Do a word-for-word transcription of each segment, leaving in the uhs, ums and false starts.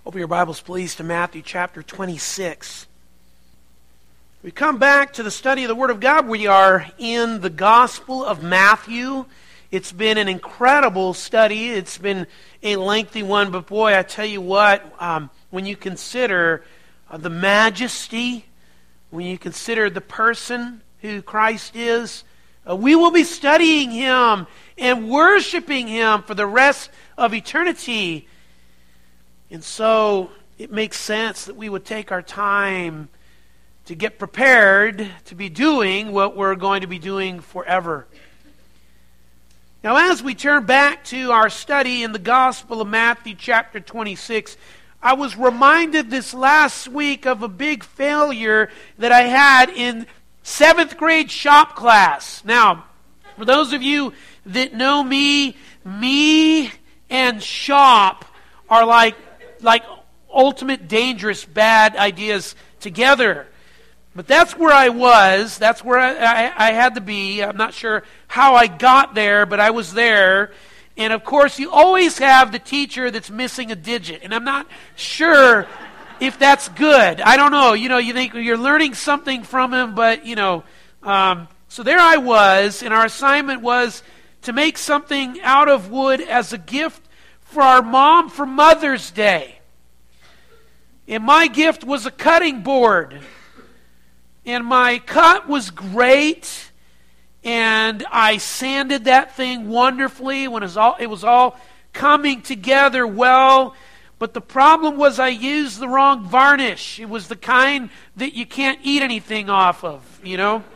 Open your Bibles, please, to Matthew chapter twenty-six. We come back to the study of the Word of God. We are in the Gospel of Matthew. It's been an incredible study. It's been a lengthy one, but boy, I tell you what, um, when you consider uh, the majesty, when you consider the person who Christ is, uh, we will be studying Him and worshiping Him for the rest of eternity. And so it makes sense that we would take our time to get prepared to be doing what we're going to be doing forever. Now, as we turn back to our study in the Gospel of Matthew chapter twenty-six, I was reminded this last week of a big failure that I had in seventh grade shop class. Now, for those of you that know me, me and shop are like like ultimate dangerous bad ideas together. But that's where I was. That's where I, I, I had to be. I'm not sure how I got there, but I was there. And of course, you always have the teacher that's missing a digit. And I'm not sure if that's good. I don't know. You know, you think you're learning something from him, but, you know. Um, so there I was, and our assignment was to make something out of wood as a gift for our mom for Mother's Day. And my gift was a cutting board. And my cut was great. And I sanded that thing wonderfully when it was all, it was all coming together well. But the problem was I used the wrong varnish. It was the kind that you can't eat anything off of, you know.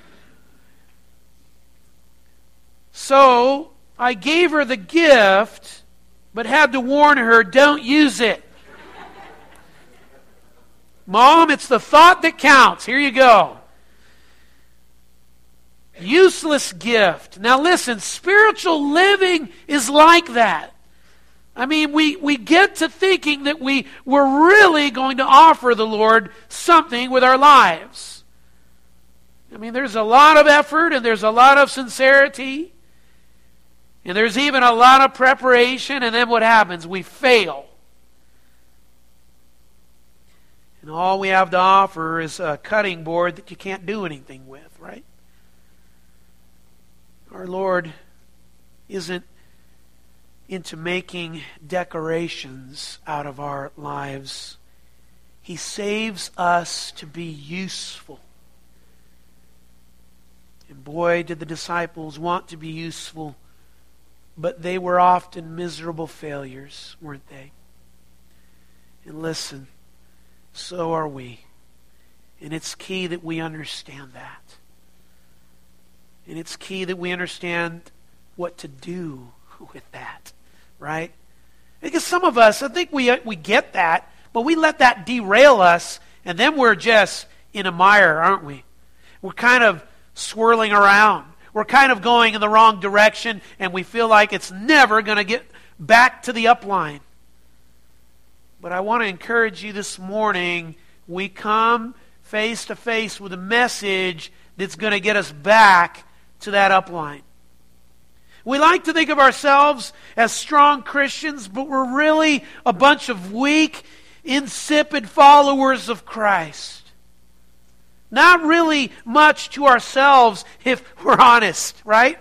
So I gave her the gift, but had to warn her, don't use it. Mom, it's the thought that counts. Here you go. Useless gift. Now listen, spiritual living is like that. I mean, we, we get to thinking that we, we're really going to offer the Lord something with our lives. I mean, there's a lot of effort and there's a lot of sincerity. And there's even a lot of preparation, and then what happens? We fail. And all we have to offer is a cutting board that you can't do anything with, right? Our Lord isn't into making decorations out of our lives. He saves us to be useful. And boy, did the disciples want to be useful. But they were often miserable failures, weren't they? And listen, so are we. And it's key that we understand that. And it's key that we understand what to do with that, right? Because some of us, I think we we get that, but we let that derail us, and then we're just in a mire, aren't we? We're kind of swirling around. We're kind of going in the wrong direction, and we feel like it's never going to get back to the upline. But I want to encourage you this morning, we come face to face with a message that's going to get us back to that upline. We like to think of ourselves as strong Christians, but we're really a bunch of weak, insipid followers of Christ. Not really much to ourselves, if we're honest, right?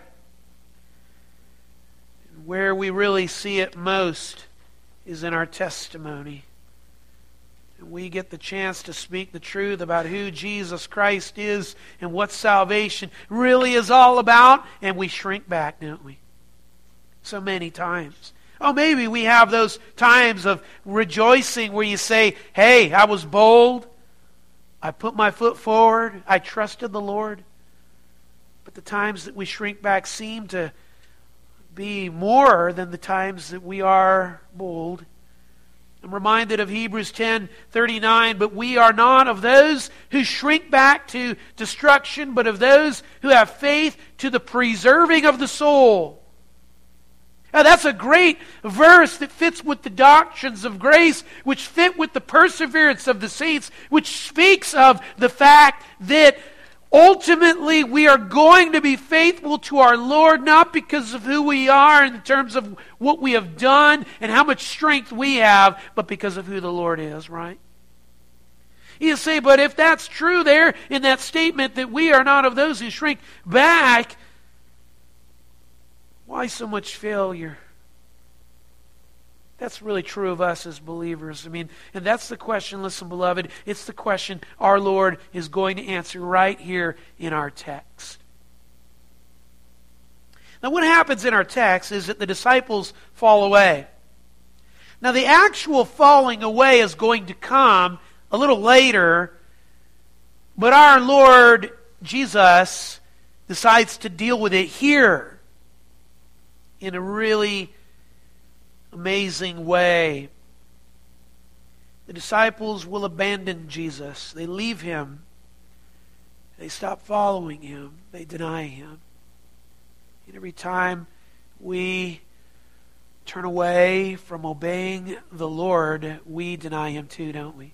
Where we really see it most is in our testimony. And we get the chance to speak the truth about who Jesus Christ is and what salvation really is all about, and we shrink back, don't we? So many times. Oh, maybe we have those times of rejoicing where you say, hey, I was bold. I put my foot forward. I trusted the Lord. But the times that we shrink back seem to be more than the times that we are bold. I'm reminded of Hebrews ten thirty-nine, but we are not of those who shrink back to destruction, but of those who have faith to the preserving of the soul. Now, that's a great verse that fits with the doctrines of grace, which fit with the perseverance of the saints, which speaks of the fact that Ultimately, we are going to be faithful to our Lord, not because of who we are in terms of what we have done and how much strength we have, but because of who the Lord is, right? You say, but if that's true there in that statement that we are not of those who shrink back, why so much failure? That's really true of us as believers. I mean, and that's the question, listen, beloved, it's the question our Lord is going to answer right here in our text. Now, what happens in our text is that the disciples fall away. Now, the actual falling away is going to come a little later, but our Lord Jesus decides to deal with it here in a really amazing way. The disciples will abandon Jesus. They leave Him. They stop following Him. They deny Him. And every time we turn away from obeying the Lord, we deny Him too, don't we?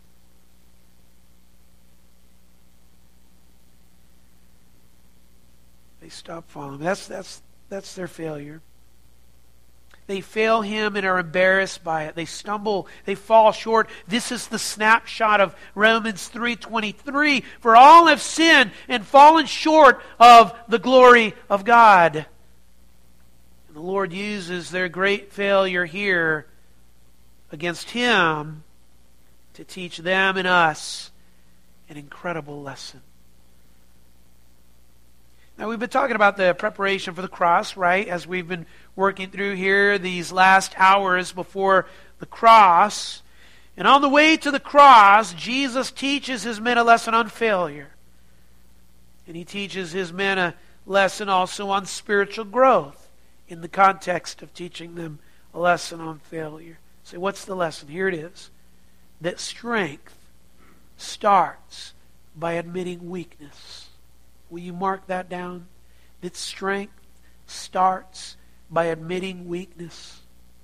They stop following Him. That's, that's, that's their failure. They fail Him and are embarrassed by it. They stumble. They fall short. This is the snapshot of Romans three twenty-three. For all have sinned and fallen short of the glory of God. And the Lord uses their great failure here against Him to teach them and us an incredible lesson. Now, we've been talking about the preparation for the cross, right? As we've been working through here these last hours before the cross. And on the way to the cross, Jesus teaches His men a lesson on failure. And He teaches His men a lesson also on spiritual growth in the context of teaching them a lesson on failure. So what's the lesson? Here it is. That strength starts by admitting weakness. Will you mark that down? That strength starts by admitting weakness.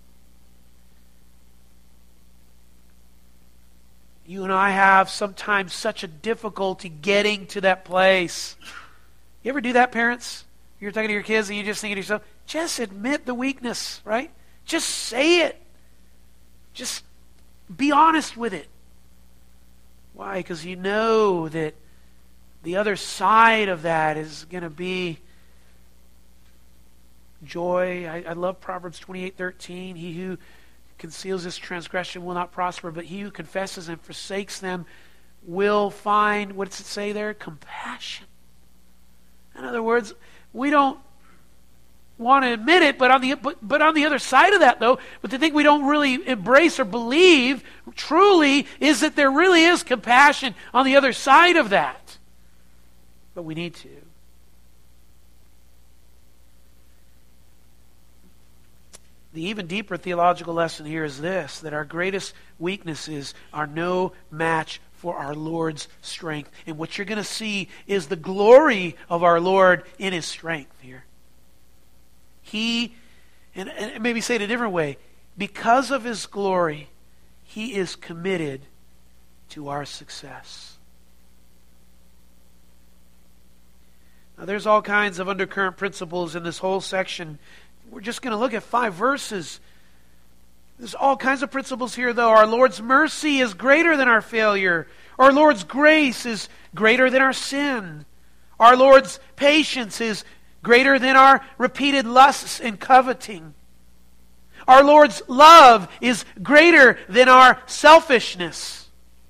You and I have sometimes such a difficulty getting to that place. You ever do that, parents? You're talking to your kids and you just think to yourself, just admit the weakness, right? Just say it. Just be honest with it. Why? Because you know that the other side of that is going to be joy. I, I love Proverbs twenty-eight thirteen. He who conceals his transgression will not prosper, but he who confesses and forsakes them will find, what does it say there? Compassion. In other words, we don't want to admit it, but on the but, but on the other side of that, though, but the thing we don't really embrace or believe truly is that there really is compassion on the other side of that. But we need to. The even deeper theological lesson here is this, that our greatest weaknesses are no match for our Lord's strength. And what you're going to see is the glory of our Lord in His strength here. He, and, and maybe say it a different way, because of His glory, He is committed to our success. Now, there's all kinds of undercurrent principles in this whole section. We're just going to look at five verses. There's all kinds of principles here, though. Our Lord's mercy is greater than our failure. Our Lord's grace is greater than our sin. Our Lord's patience is greater than our repeated lusts and coveting. Our Lord's love is greater than our selfishness.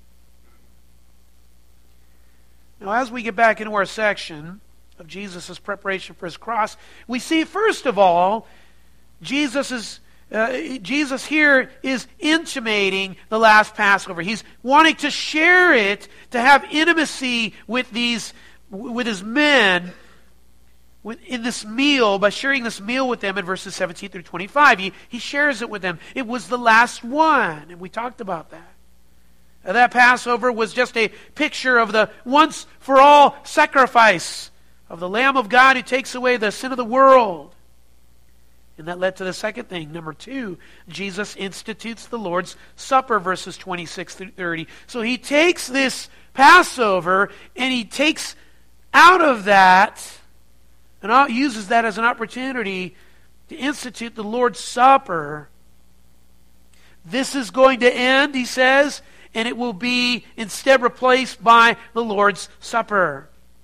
Now, as we get back into our section of Jesus' preparation for His cross, we see, first of all, Jesus is uh, Jesus here is intimating the last Passover. He's wanting to share it, to have intimacy with these, with His men in this meal, by sharing this meal with them in verses seventeen through twenty-five. He, he shares it with them. It was the last one, and we talked about that. Now, that Passover was just a picture of the once-for-all sacrifice of the Lamb of God who takes away the sin of the world. And that led to the second thing. Number two, Jesus institutes the Lord's Supper, verses twenty-six through thirty. So He takes this Passover and He takes out of that, and uses that as an opportunity to institute the Lord's Supper. This is going to end, he says, and it will be instead replaced by the Lord's Supper.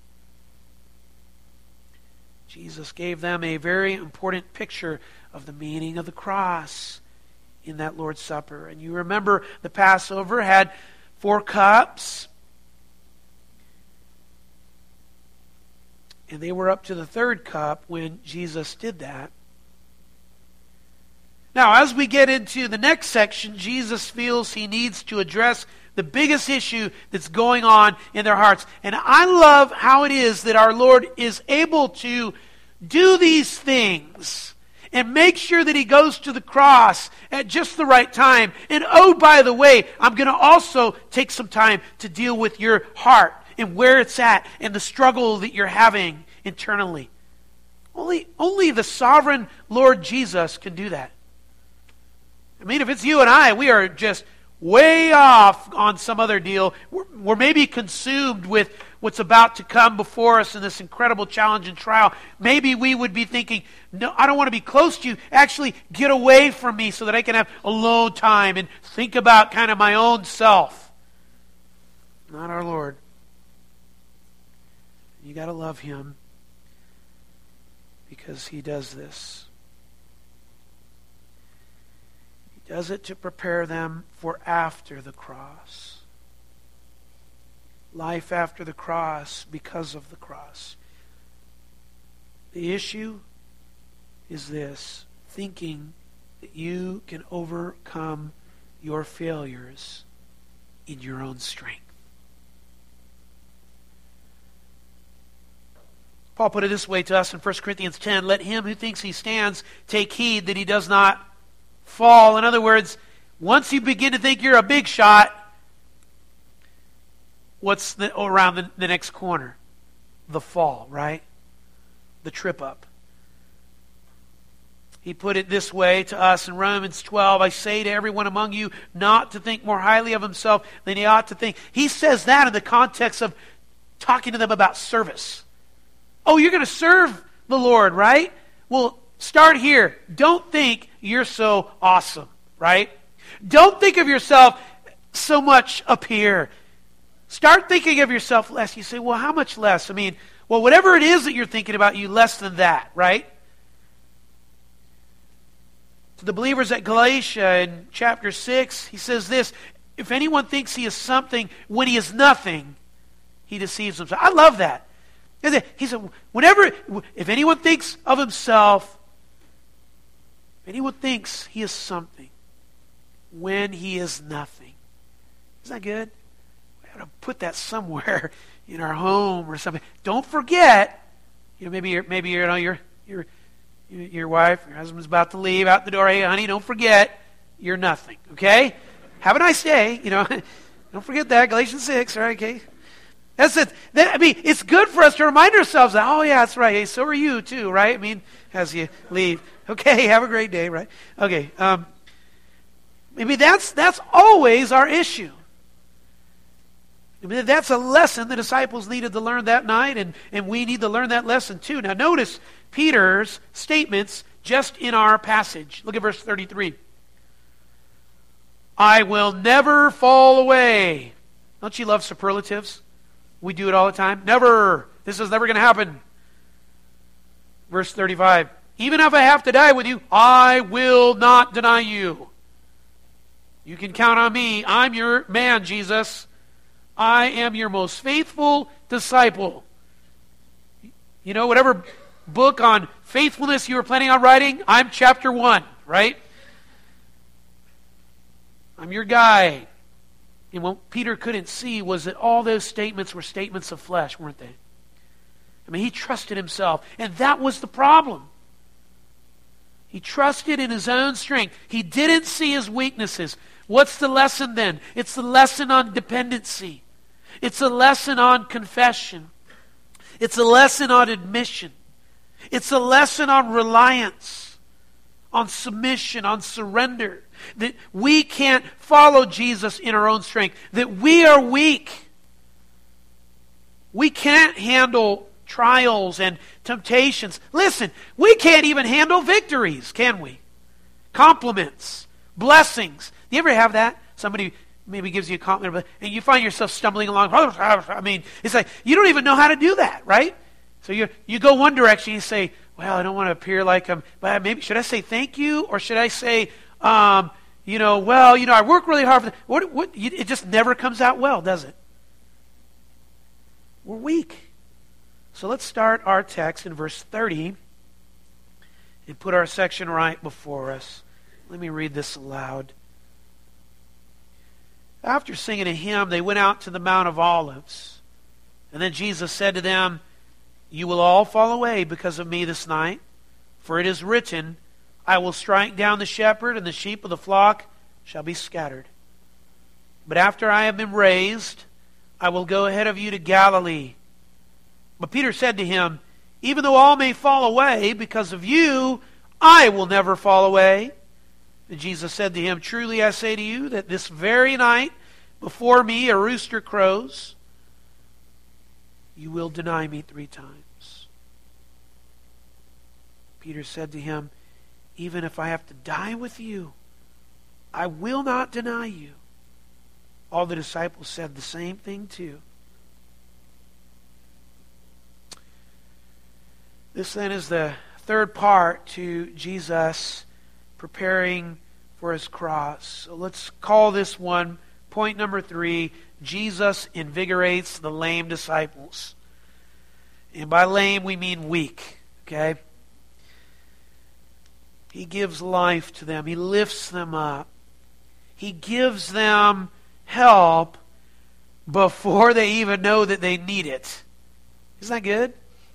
Jesus gave them a very important picture of the meaning of the cross in that Lord's Supper. And you remember the Passover had four cups, and they were up to the third cup when Jesus did that. Now, as we get into the next section, Jesus feels he needs to address the biggest issue that's going on in their hearts. And I love how it is that our Lord is able to do these things and make sure that he goes to the cross at just the right time. And oh, by the way, I'm going to also take some time to deal with your heart and where it's at and the struggle that you're having internally. Only, only the sovereign Lord Jesus can do that. I mean, if it's you and I, we are just way off on some other deal. We're, we're maybe consumed with what's about to come before us in this incredible challenge and trial. Maybe we would be thinking, no, I don't want to be close to you. Actually, get away from me so that I can have alone time and think about kind of my own self. Not our Lord. You got to love him because he does this. Does it to prepare them for after the cross. Life after the cross because of the cross. The issue is this: thinking that you can overcome your failures in your own strength. Paul put it this way to us in First Corinthians ten, let him who thinks he stands take heed that he does not fall. In other words, once you begin to think you're a big shot, what's the, oh, around the, the next corner? The fall, right? The trip up. He put it this way to us in Romans twelve, I say to everyone among you not to think more highly of himself than he ought to think. He says that in the context of talking to them about service. Oh, you're going to serve the Lord, right? Well, start here. Don't think you're so awesome, right? Don't think of yourself so much up here. Start thinking of yourself less. You say, well, how much less? I mean, well, whatever it is that you're thinking about, you less than that, right? To the believers at Galatia in chapter six, he says this, if anyone thinks he is something when he is nothing, he deceives himself. I love that. He said, whenever, if anyone thinks of himself, if anyone thinks he is something when he is nothing. Isn't that good? We ought to put that somewhere in our home or something. Don't forget, you know, maybe you're, maybe you're, you know, your your your wife, your husband's about to leave out the door. Hey, honey, don't forget, you're nothing. Okay? Have a nice day. You know, don't forget that Galatians six. All right? Okay. That's it. That, I mean, it's good for us to remind ourselves that, oh, yeah, that's right. Hey, so are you, too, right? I mean, as you leave. Okay, have a great day, right? Okay. Um, maybe that's that's always our issue. I mean, that's a lesson the disciples needed to learn that night, and, and we need to learn that lesson, too. Now, notice Peter's statements just in our passage. Look at verse thirty-three. I will never fall away. Don't you love superlatives? We do it all the time. Never. This is never going to happen. Verse thirty-five. Even if I have to die with you, I will not deny you. You can count on me. I'm your man, Jesus. I am your most faithful disciple. You know, whatever book on faithfulness you were planning on writing, I'm chapter one, right? I'm your guy. And what Peter couldn't see was that all those statements were statements of flesh, weren't they? I mean, he trusted himself, and that was the problem. He trusted in his own strength. He didn't see his weaknesses. What's the lesson then? It's the lesson on dependency. It's a lesson on confession. It's a lesson on admission. It's a lesson on reliance, on submission, on surrender. That we can't follow Jesus in our own strength. That we are weak. We can't handle trials and temptations. Listen, we can't even handle victories, can we? Compliments, blessings. Do you ever have that? Somebody maybe gives you a compliment, and you find yourself stumbling along. I mean, it's like, you don't even know how to do that, right? So you you go one direction, you say, well, I don't want to appear like I'm, but maybe, should I say thank you? Or should I say, um, you know, well, you know, I work really hard for that. What, what, it just never comes out well, does it? We're weak. So let's start our text in verse thirty and put our section right before us. Let me read this aloud. After singing a hymn, they went out to the Mount of Olives. And then Jesus said to them, you will all fall away because of me this night, for it is written, I will strike down the shepherd, and the sheep of the flock shall be scattered. But after I have been raised, I will go ahead of you to Galilee. But Peter said to him, even though all may fall away because of you, I will never fall away. And Jesus said to him, truly I say to you that this very night, before me a rooster crows, you will deny me three times. Peter said to him, even if I have to die with you, I will not deny you. All the disciples said the same thing too. This then is the third part to Jesus preparing for his cross. So let's call this one point number three, Jesus invigorates the lame disciples. And by lame we mean weak, okay? He gives life to them. He lifts them up. He gives them help before they even know that they need it. Isn't that good?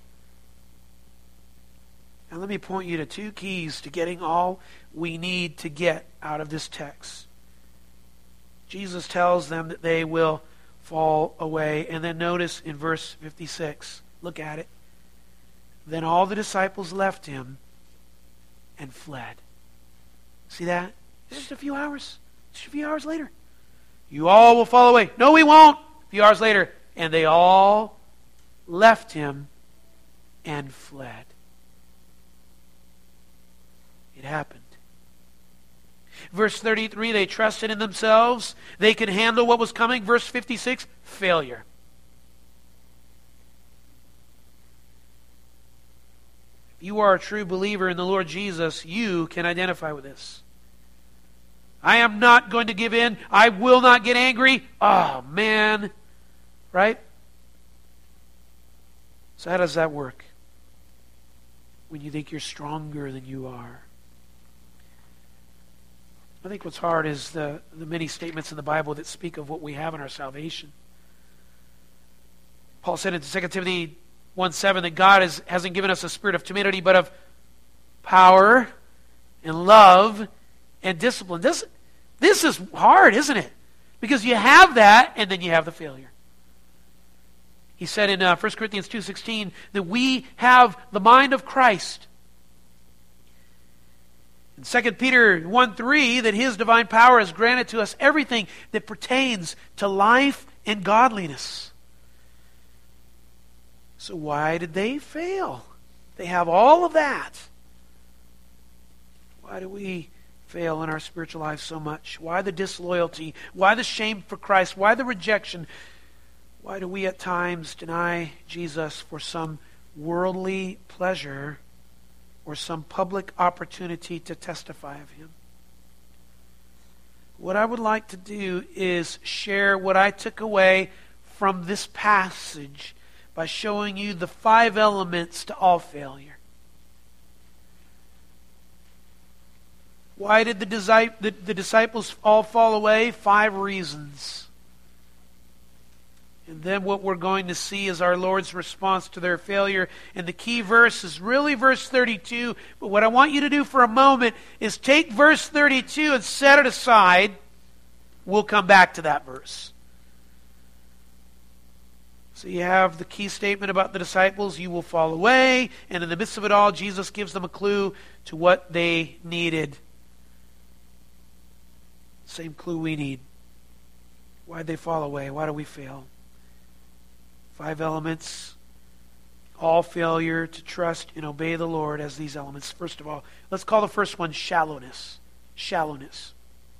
Now let me point you to two keys to getting all we need to get out of this text. Jesus tells them that they will fall away. And then notice in verse fifty-six, look at it. Then all the disciples left him and fled. See that? It's just a few hours. Just a few hours later. You all will fall away. No, we won't. A few hours later. And they all left him and fled. It happened. Verse thirty-three, they trusted in themselves. They could handle what was coming. Verse fifty-six, failure. If you are a true believer in the Lord Jesus, you can identify with this. I am not going to give in. I will not get angry. Oh, man. Right? So how does that work? When you think you're stronger than you are. I think what's hard is the, the many statements in the Bible that speak of what we have in our salvation. Paul said in Second Timothy one seven that God has, hasn't given us a spirit of timidity, but of power and love and discipline. This, this is hard, isn't it? Because you have that, and then you have the failure. He said in uh, First Corinthians two sixteen that we have the mind of Christ. In Second Peter one three, that his divine power has granted to us everything that pertains to life and godliness. So why did they fail? They have all of that. Why do we fail in our spiritual life so much? Why the disloyalty? Why the shame for Christ? Why the rejection? Why do we at times deny Jesus for some worldly pleasure or some public opportunity to testify of him? What I would like to do is share what I took away from this passage by showing you the five elements to all failure. Why did the, disci- the, the disciples all fall away? Five reasons. And then what we're going to see is our Lord's response to their failure. And the key verse is really verse thirty-two. But what I want you to do for a moment is take verse thirty-two and set it aside. We'll come back to that verse. So you have the key statement about the disciples, you will fall away. And in the midst of it all, Jesus gives them a clue to what they needed. Same clue we need. Why did they fall away? Why do we fail? Five elements, all failure to trust and obey the Lord as these elements. First of all, let's call the first one shallowness. Shallowness.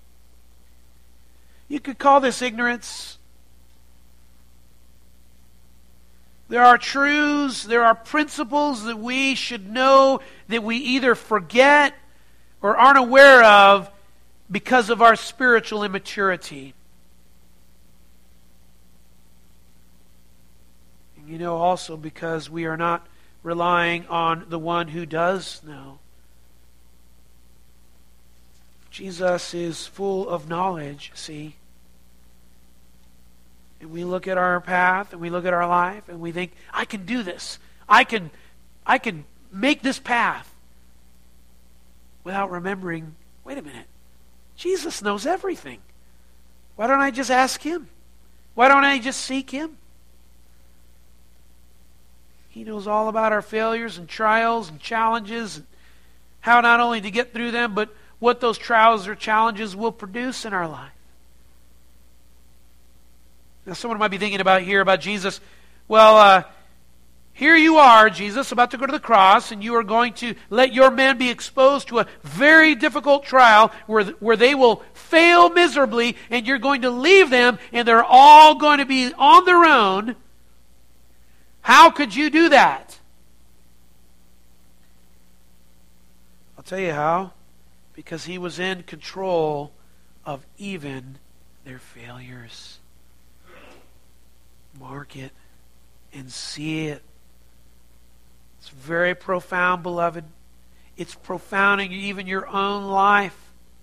You could call this ignorance. There are truths, there are principles that we should know that we either forget or aren't aware of because of our spiritual immaturity. And you know, also because we are not relying on the one who does know. Jesus is full of knowledge, see? And we look at our path and we look at our life and we think, I can do this. I can, I can make this path. Without remembering, wait a minute, Jesus knows everything. Why don't I just ask Him? Why don't I just seek Him? He knows all about our failures and trials and challenges, and how not only to get through them, but what those trials or challenges will produce in our life. Now, someone might be thinking about here about Jesus. Well, uh, here you are, Jesus, about to go to the cross, and you are going to let your men be exposed to a very difficult trial where, where they will fail miserably, and you're going to leave them, and they're all going to be on their own. How could you do that? I'll tell you how. Because He was in control of even their failures. Mark it and see it. It's very profound, beloved. It's profound in even your own life.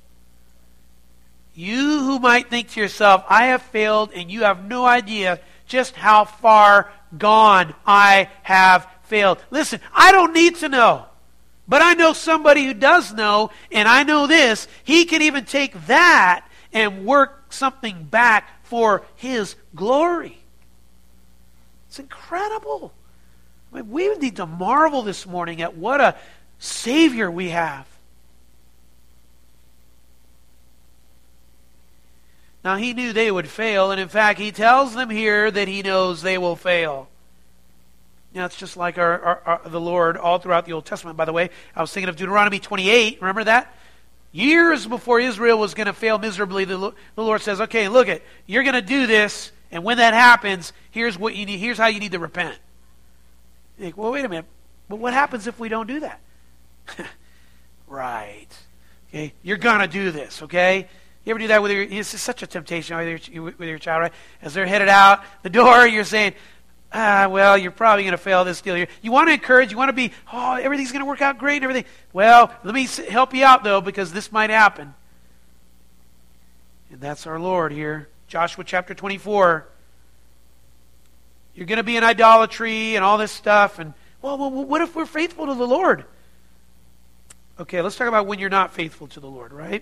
You who might think to yourself, I have failed, and you have no idea just how far gone I have failed. Listen, I don't need to know. But I know somebody who does know, and I know this. He can even take that and work something back for His glory. It's incredible. I mean, we need to marvel this morning at what a Savior we have. Now, He knew they would fail, and in fact, He tells them here that He knows they will fail. Now, it's just like our, our, our, the Lord all throughout the Old Testament, by the way. I was thinking of Deuteronomy twenty-eight. Remember that? Years before Israel was going to fail miserably, the, the Lord says, okay, look it, you're going to do this, and when that happens, here's what you need. Here's how you need to repent. You think, well, wait a minute. But what happens if we don't do that? Right. Okay, you're going to do this, okay? You ever do that with your, it's such a temptation with your, with your child, right? As they're headed out the door, you're saying, ah, well, you're probably going to fail this deal here. You want to encourage, you want to be, oh, everything's going to work out great and everything. Well, let me help you out, though, because this might happen. And that's our Lord here. Joshua chapter twenty-four. You're going to be in idolatry and all this stuff. And, well, well, what if we're faithful to the Lord? Okay, let's talk about when you're not faithful to the Lord, right?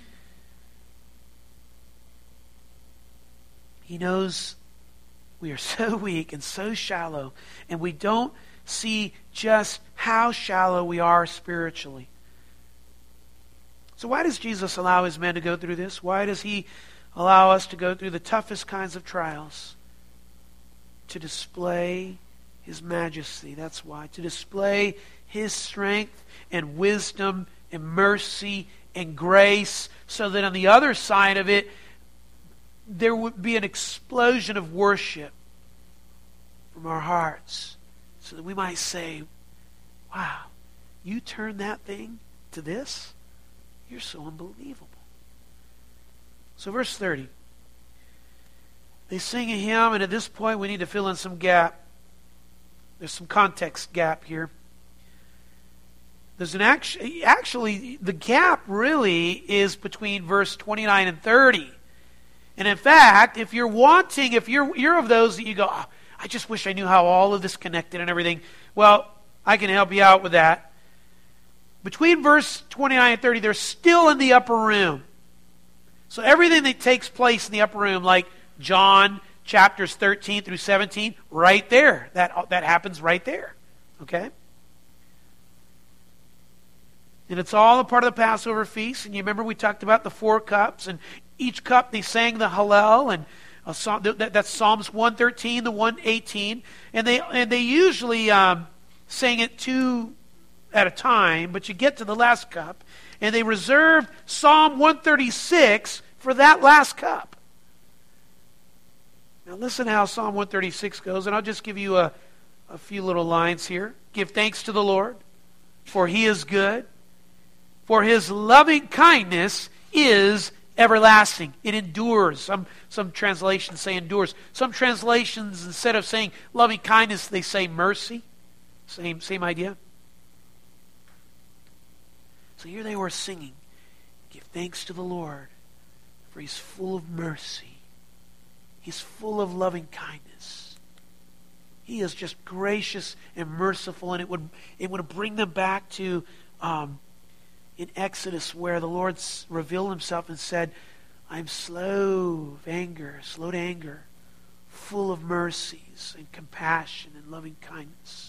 He knows we are so weak and so shallow, and we don't see just how shallow we are spiritually. So why does Jesus allow His men to go through this? Why does He allow us to go through the toughest kinds of trials? To display His majesty. That's why. To display His strength and wisdom and mercy and grace, so that on the other side of it, there would be an explosion of worship from our hearts, so that we might say, wow, you turned that thing to this? You're so unbelievable. So verse thirty. They sing a hymn, and at this point we need to fill in some gap. There's some context gap here. There's an actually, actually, the gap really is between verse twenty-nine and thirty. And in fact, if you're wanting, if you're you're of those that you go, oh, I just wish I knew how all of this connected and everything. Well, I can help you out with that. Between verse twenty-nine and thirty, they're still in the upper room. So everything that takes place in the upper room, like John chapters thirteen through seventeen, right there. That, that happens right there. Okay? And it's all a part of the Passover feast. And you remember we talked about the four cups, and each cup they sang the Hallel, and a psalm, that, that's Psalms one thirteen, the one eighteen, and they and they usually um, sang it two at a time, but you get to the last cup, and they reserved Psalm one thirty-six for that last cup. Now listen how Psalm one thirty-six goes, and I'll just give you a, a few little lines here. Give thanks to the Lord, for He is good, for His loving kindness is everlasting. It endures. Some, some translations say endures. Some translations, instead of saying loving kindness, they say mercy. Same, same idea. So here they were singing, give thanks to the Lord, for He's full of mercy. He's full of loving kindness. He is just gracious and merciful, and it would, it would bring them back to um, in Exodus, where the Lord revealed Himself and said, I'm slow of anger, slow to anger, full of mercies and compassion and loving kindness.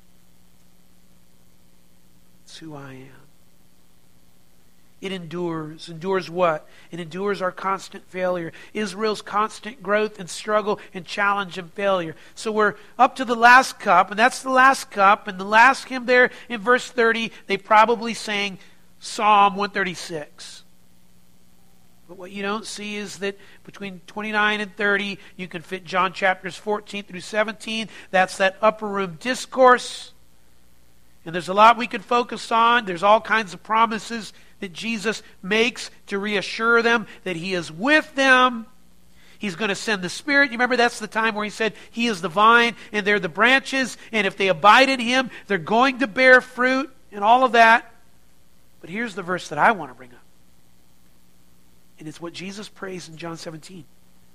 It's who I am. It endures. Endures what? It endures our constant failure. Israel's constant growth and struggle and challenge and failure. So we're up to the last cup, and that's the last cup. And the last hymn there in verse thirty, they probably sang Psalm one thirty-six. But what you don't see is that between twenty-nine and thirty, you can fit John chapters fourteen through seventeen. That's that upper room discourse. And there's a lot we could focus on. There's all kinds of promises that Jesus makes to reassure them that He is with them. He's going to send the Spirit. You remember that's the time where He said He is the vine and they're the branches. And if they abide in Him, they're going to bear fruit and all of that. But here's the verse that I want to bring up. And it's what Jesus prays in John seventeen.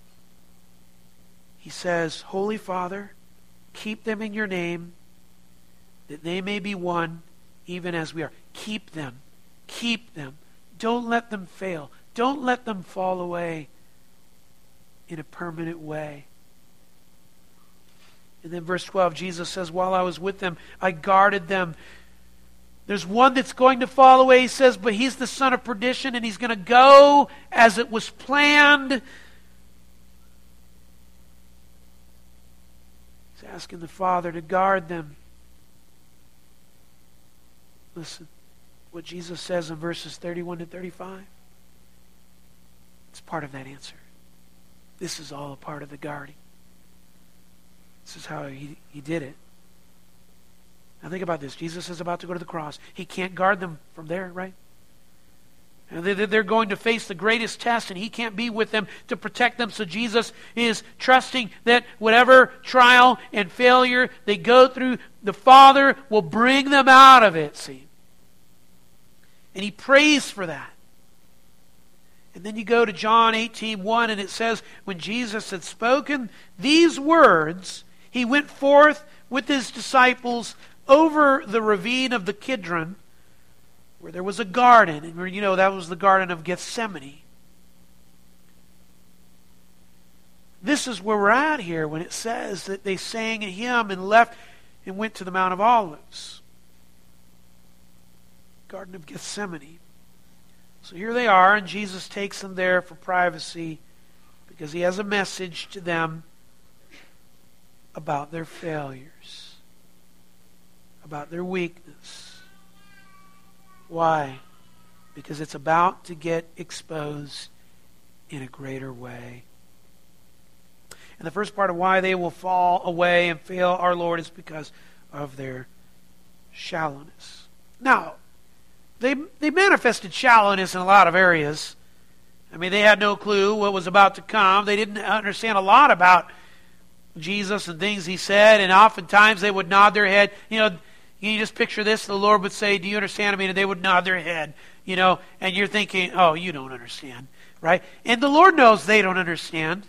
He says, Holy Father, keep them in your name, that they may be one, even as we are. Keep them. Keep them. Don't let them fail. Don't let them fall away in a permanent way. And then verse twelve, Jesus says, while I was with them, I guarded them. There's one that's going to fall away, he says, but he's the son of perdition, and he's going to go as it was planned. He's asking the Father to guard them. Listen, what Jesus says in verses thirty-one to thirty-five, it's part of that answer. This is all a part of the guarding. This is how he, he did it. Now think about this. Jesus is about to go to the cross. He can't guard them from there, right? And they're going to face the greatest test, and He can't be with them to protect them. So Jesus is trusting that whatever trial and failure they go through, the Father will bring them out of it, see? And He prays for that. And then you go to John eighteen one, and it says, when Jesus had spoken these words, He went forth with His disciples over the ravine of the Kidron, where there was a garden. And where, you know, that was the Garden of Gethsemane. This is where we're at here when it says that they sang a hymn and left and went to the Mount of Olives. Garden of Gethsemane. So here they are, and Jesus takes them there for privacy because He has a message to them about their failures, about their weakness. Why? Because it's about to get exposed in a greater way. And the first part of why they will fall away and fail our Lord is because of their shallowness. Now, they they manifested shallowness in a lot of areas. I mean, they had no clue what was about to come. They didn't understand a lot about Jesus and things He said, and oftentimes they would nod their head. You know, can you just picture this? The Lord would say, do you understand? I mean, and they would nod their head, you know, and you're thinking, oh, you don't understand, right? And the Lord knows they don't understand.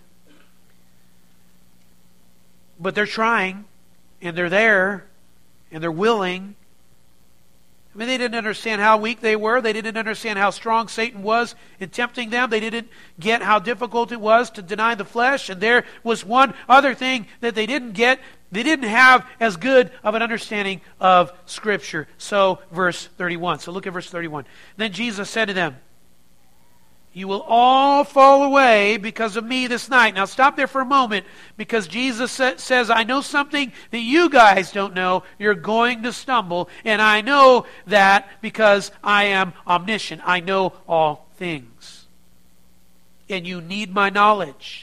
But they're trying, and they're there, and they're willing. I mean, they didn't understand how weak they were. They didn't understand how strong Satan was in tempting them. They didn't get how difficult it was to deny the flesh. And there was one other thing that they didn't get. They didn't have as good of an understanding of Scripture. So, verse thirty-one. So look at verse thirty-one. Then Jesus said to them, You will all fall away because of me this night. Now stop there for a moment, because Jesus sa- says, I know something that you guys don't know. You're going to stumble. And I know that because I am omniscient. I know all things. And you need my knowledge.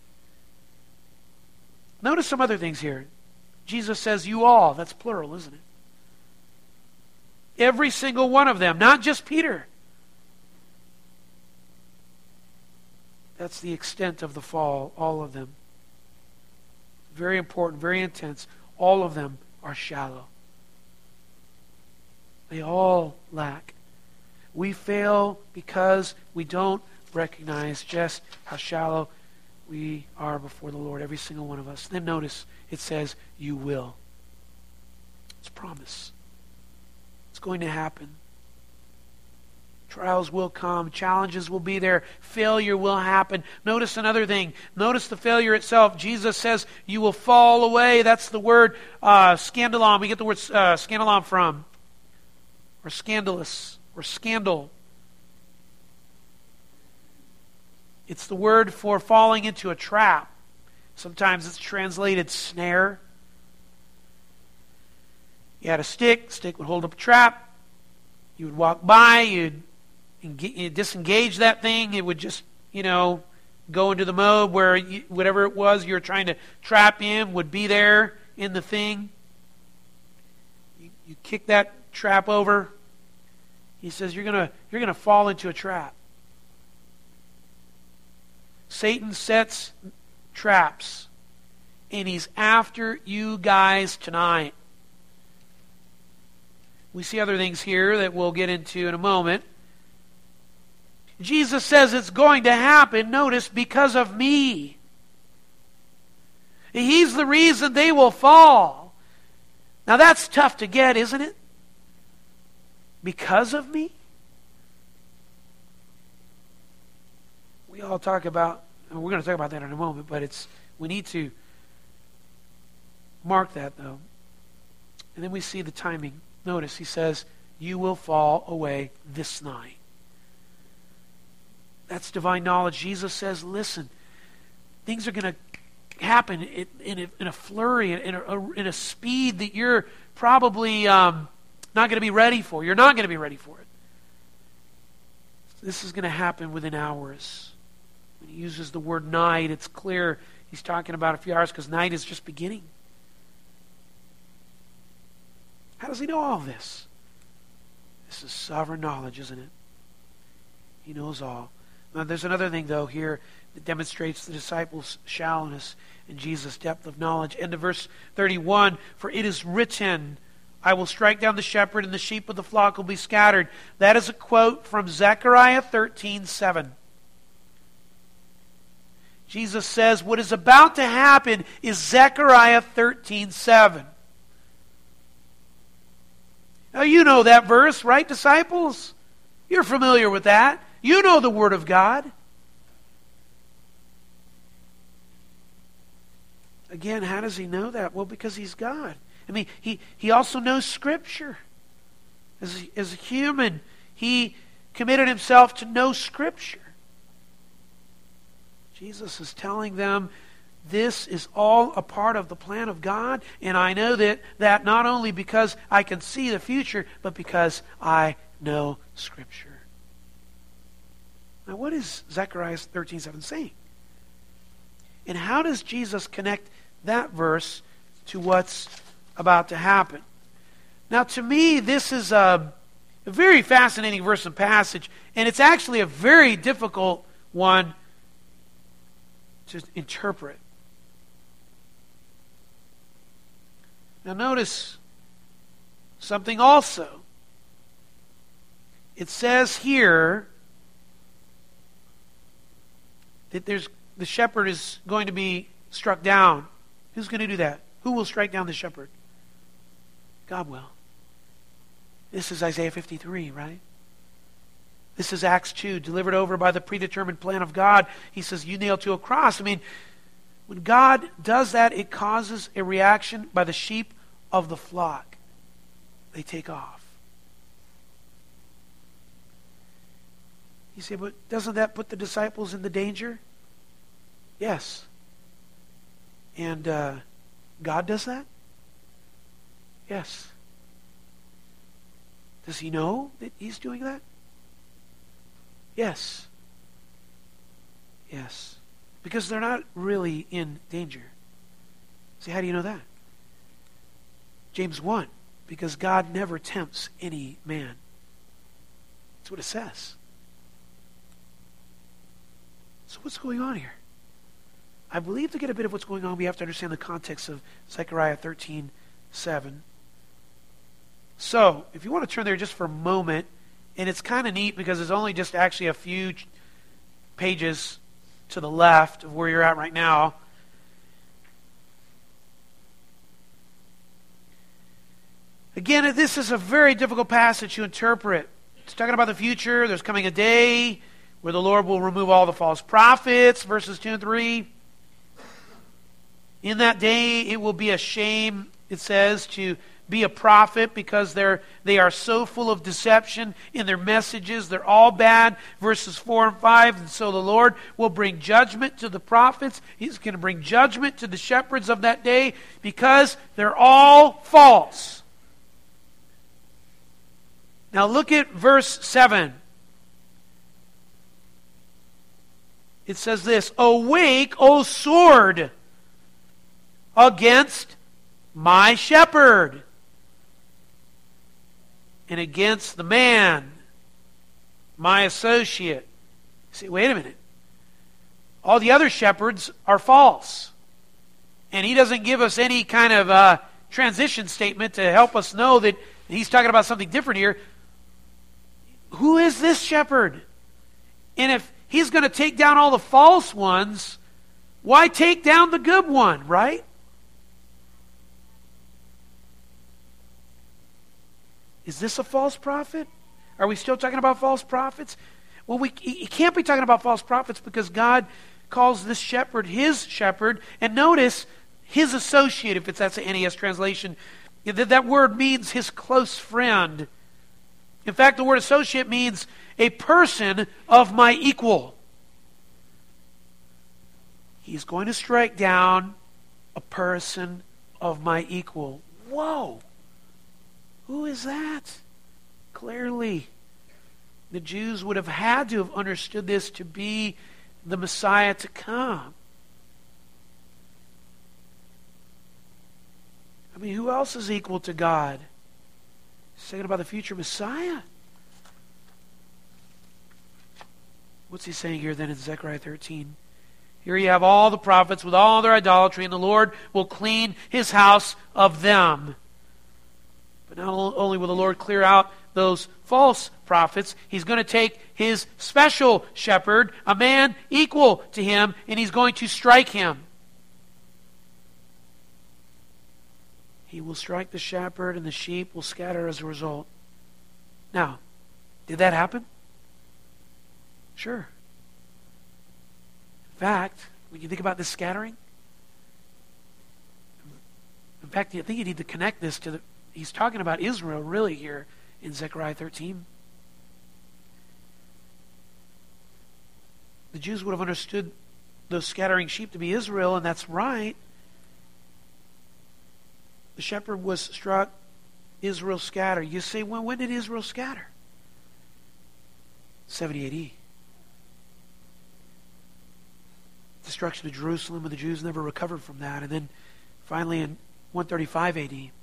Notice some other things here. Jesus says, you all. That's plural, isn't it? Every single one of them, not just Peter. That's the extent of the fall, all of them. Very important, very intense. All of them are shallow. They all lack. We fail because we don't recognize just how shallow we are before the Lord, every single one of us. Then notice it says, you will. It's a promise. It's going to happen. Trials will come. Challenges will be there. Failure will happen. Notice another thing. Notice the failure itself. Jesus says, you will fall away. That's the word uh, scandalon. We get the word uh, scandalon from. Or scandalous. Or scandal. It's the word for falling into a trap. Sometimes it's translated snare. You had a stick. Stick would hold up a trap. You would walk by. You'd you disengage that thing. It would just, you know, go into the mode where you, whatever it was you're trying to trap in would be there in the thing. You, you kick that trap over. He says you're gonna you're gonna fall into a trap. Satan sets traps, and he's after you guys tonight. We see other things here that we'll get into in a moment. Jesus says it's going to happen, notice, because of me. He's the reason they will fall. Now that's tough to get, isn't it? Because of me? We all talk about, and we're going to talk about that in a moment, but it's we need to mark that, though. And then we see the timing. Notice, he says, you will fall away this night. That's divine knowledge. Jesus says, listen, things are going to happen in, in, a, in a flurry, in a, in a speed that you're probably um, not going to be ready for. You're not going to be ready for it. This is going to happen within hours. When he uses the word night, it's clear he's talking about a few hours because night is just beginning. How does he know all of this? This is sovereign knowledge, isn't it? He knows all. Now, there's another thing, though, here that demonstrates the disciples' shallowness and Jesus' depth of knowledge. End of verse thirty-one, for it is written, I will strike down the shepherd and the sheep of the flock will be scattered. That is a quote from Zechariah thirteen seven. Jesus says what is about to happen is Zechariah thirteen seven. Now you know that verse, right, disciples? You're familiar with that. You know the Word of God. Again, how does he know that? Well, because he's God. I mean, he, he also knows Scripture. As, as a human, he committed himself to know Scripture. Jesus is telling them, this is all a part of the plan of God, and I know that, that not only because I can see the future, but because I know Scripture. Now, what is Zechariah thirteen seven saying? And how does Jesus connect that verse to what's about to happen? Now, to me, this is a, a very fascinating verse and passage, and it's actually a very difficult one to interpret. Now, notice something also. It says here that there's the shepherd is going to be struck down. Who's going to do that? Who will strike down the shepherd? God will. This is Isaiah fifty-three, right? This is Acts two, delivered over by the predetermined plan of God. He says, you nailed to a cross. I mean, when God does that, it causes a reaction by the sheep of the flock. They take off. You say, but doesn't that put the disciples in the danger? Yes. And uh, God does that? Yes. Does he know that he's doing that? Yes. Yes. Because they're not really in danger. See, how do you know that? James one, because God never tempts any man. That's what it says. So what's going on here? I believe to get a bit of what's going on, we have to understand the context of Zechariah thirteen seven. So, if you want to turn there just for a moment, and it's kind of neat because it's only just actually a few pages to the left of where you're at right now. Again, this is a very difficult passage to interpret. It's talking about the future. There's coming a day where the Lord will remove all the false prophets, verses two and three. In that day, it will be a shame, it says, to be a prophet because they're, they are so full of deception in their messages. They're all bad, verses four and five. And so the Lord will bring judgment to the prophets. He's going to bring judgment to the shepherds of that day because they're all false. Now look at verse seven. It says this, "Awake, O sword, against my shepherd, and against the man, my associate." See, wait a minute. All the other shepherds are false. And he doesn't give us any kind of uh, transition statement to help us know that he's talking about something different here. Who is this shepherd? And if he's going to take down all the false ones, why take down the good one, right? Is this a false prophet? Are we still talking about false prophets? Well, we he can't be talking about false prophets because God calls this shepherd his shepherd. And notice, his associate, if it's that's the N E S translation, that, that word means his close friend. In fact, the word associate means a person of my equal. He's going to strike down a person of my equal. Whoa! Who is that? Clearly, the Jews would have had to have understood this to be the Messiah to come. I mean, who else is equal to God? He's talking about the future Messiah. What's he saying here then in Zechariah thirteen? Here you have all the prophets with all their idolatry, and the Lord will clean his house of them. But not only will the Lord clear out those false prophets, he's going to take his special shepherd, a man equal to him, and he's going to strike him. He will strike the shepherd, and the sheep will scatter as a result. Now, did that happen? Sure. In fact, when you think about this scattering, in fact, I think you need to connect this to the, he's talking about Israel really here in Zechariah thirteen. The Jews would have understood those scattering sheep to be Israel, and that's right. The shepherd was struck, Israel scattered. You say, well, when did Israel scatter? seventy A D. Destruction of Jerusalem, and the Jews never recovered from that. And then finally in one thirty-five A D.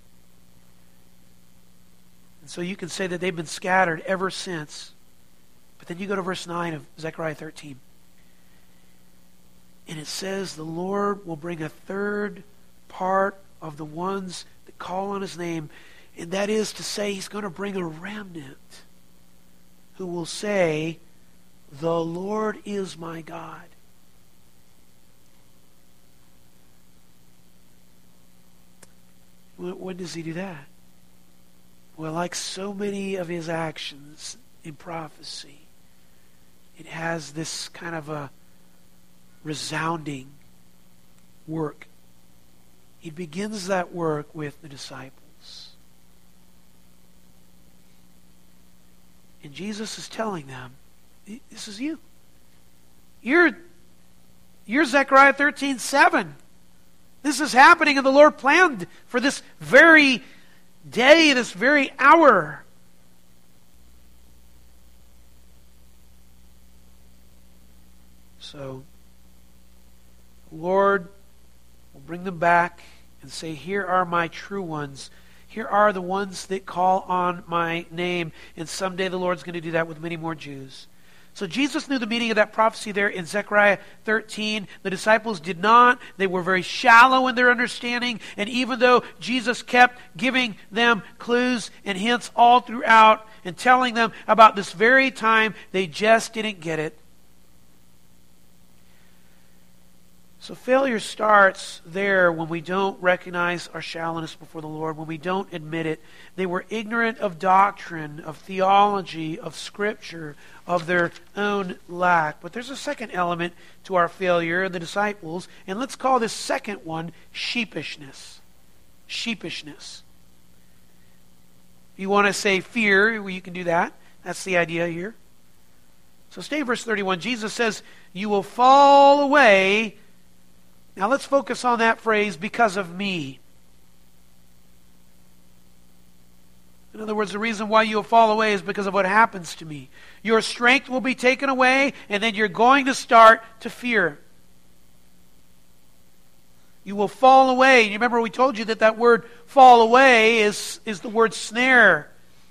And so you can say that they've been scattered ever since. But then you go to verse nine of Zechariah thirteen. And it says, the Lord will bring a third part of the ones that call on his name. And that is to say, he's going to bring a remnant who will say, the Lord is my God. When does he do that? Well, like so many of his actions in prophecy, it has this kind of a resounding work. He begins that work with the disciples. And Jesus is telling them, This is you. You're, you're Zechariah thirteen seven. This is happening, and the Lord planned for this very day, this very hour. So, the Lord will bring them back and say, here are my true ones. Here are the ones that call on my name. And someday the Lord's going to do that with many more Jews. So Jesus knew the meaning of that prophecy there in Zechariah thirteen. The disciples did not. They were very shallow in their understanding. And even though Jesus kept giving them clues and hints all throughout and telling them about this very time, they just didn't get it. So failure starts there when we don't recognize our shallowness before the Lord, when we don't admit it. They were ignorant of doctrine, of theology, of Scripture, of their own lack. But there's a second element to our failure, the disciples, and let's call this second one sheepishness. Sheepishness. If you want to say fear, well, you can do that. That's the idea here. So stay in verse thirty-one. Jesus says, you will fall away. Now let's focus on that phrase, because of me. In other words, the reason why you'll fall away is because of what happens to me. Your strength will be taken away, and then you're going to start to fear. You will fall away. You remember we told you that that word fall away is, is the word snare.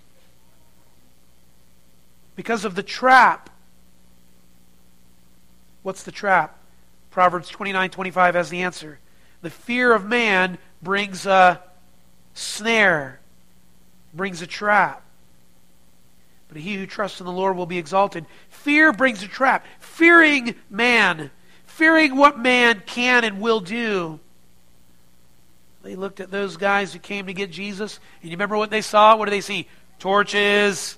Because of the trap. What's the trap? Proverbs twenty-nine twenty-five has the answer. The fear of man brings a snare, brings a trap. But he who trusts in the Lord will be exalted. Fear brings a trap. Fearing man, fearing what man can and will do. They looked at those guys who came to get Jesus, and you remember what they saw? What did they see? Torches,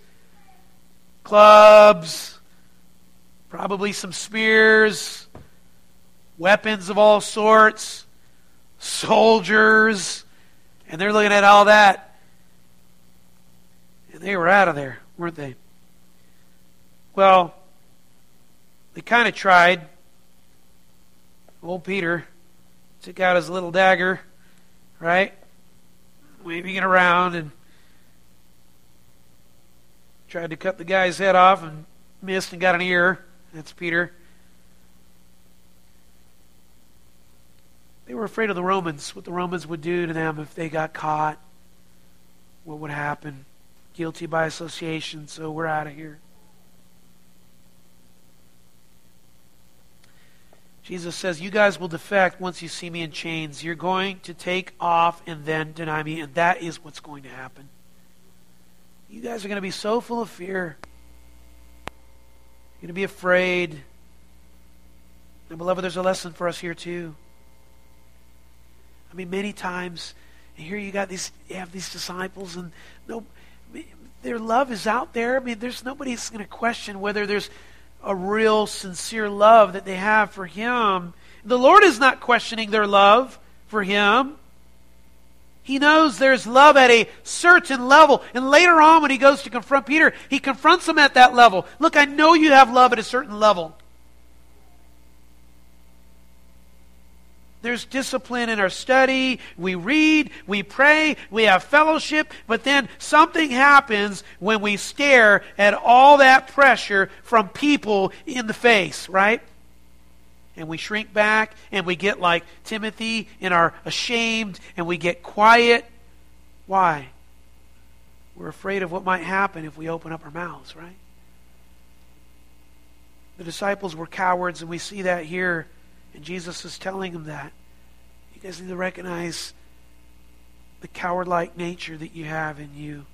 clubs, probably some spears, weapons of all sorts, soldiers, and they're looking at all that. And they were out of there, weren't they? Well, they kind of tried. Old Peter took out his little dagger, right? Waving it around and tried to cut the guy's head off and missed and got an ear. That's Peter. They were afraid of the Romans, what the Romans would do to them if they got caught. What would happen? Guilty by association, so we're out of here. Jesus says, you guys will defect once you see me in chains. You're going to take off and then deny me, and that is what's going to happen. You guys are going to be so full of fear. You're going to be afraid. And beloved, there's a lesson for us here too. I mean, many times, and here you got these, you have these disciples, and no, their love is out there. I mean, there's nobody that's going to question whether there's a real, sincere love that they have for Him. The Lord is not questioning their love for Him. He knows there's love at a certain level. And later on, when He goes to confront Peter, He confronts him at that level. Look, I know you have love at a certain level. There's discipline in our study. We read, we pray, we have fellowship, but then something happens when we stare at all that pressure from people in the face, right? And we shrink back, and we get like Timothy and are ashamed, and we get quiet. Why? We're afraid of what might happen if we open up our mouths, right? The disciples were cowards, and we see that here. And Jesus is telling them that. You guys need to recognize the coward-like nature that you have in you.